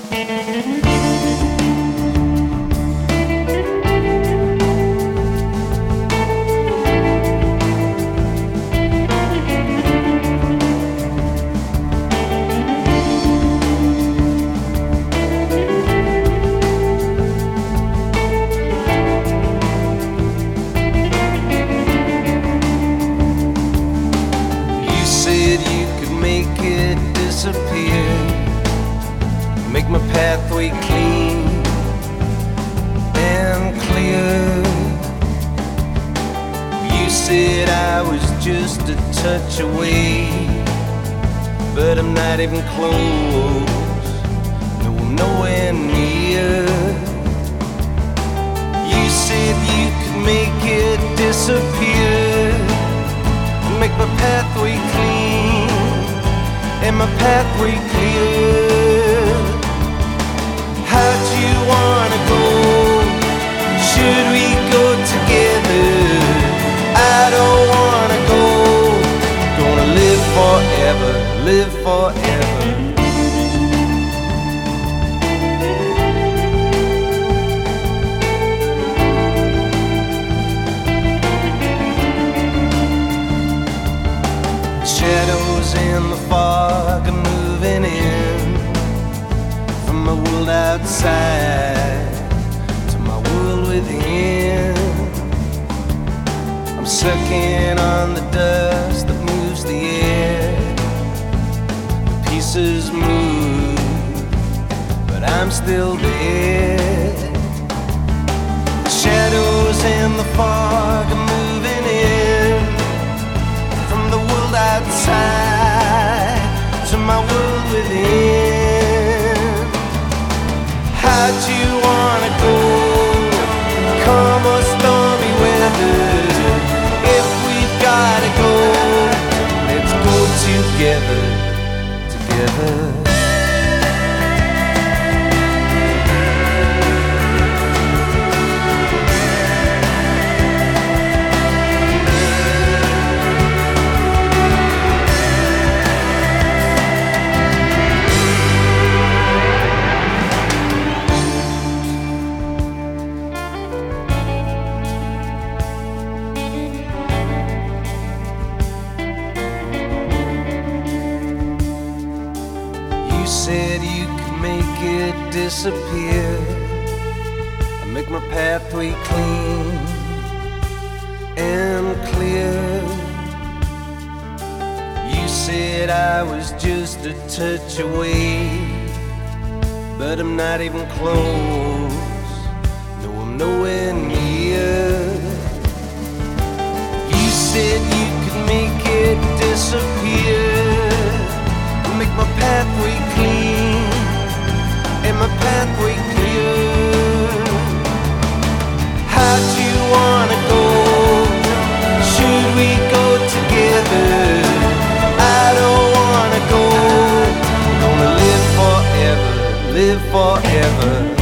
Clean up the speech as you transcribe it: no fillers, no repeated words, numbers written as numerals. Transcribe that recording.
Disappear, make my pathway clean and clear. You said I was just a touch away, but I'm not even close, no, I'm nowhere near. You said you could make it disappear, make my pathway clean and my pathway clear. How'd you wanna go? Should we go together? I don't wanna go. Gonna live forever, live forever. Shadows in the fog are moving in from my world outside to my world within. I'm sucking on the dust that moves the air. The pieces move, but I'm still there. Shadows in the fog are moving in from the world outside to my world within. How'd you wanna go? Calm or stormy weather, if we've gotta go, let's go together, together. Said you could make it disappear and make my pathway clean and clear. You said I was just a touch away, but I'm not even close, no, I'm nowhere near. You said you could make it disappear, make my pathway clean and my pathway clear. How'd you wanna go? Should we go together? I don't wanna go. I'm gonna live forever, live forever.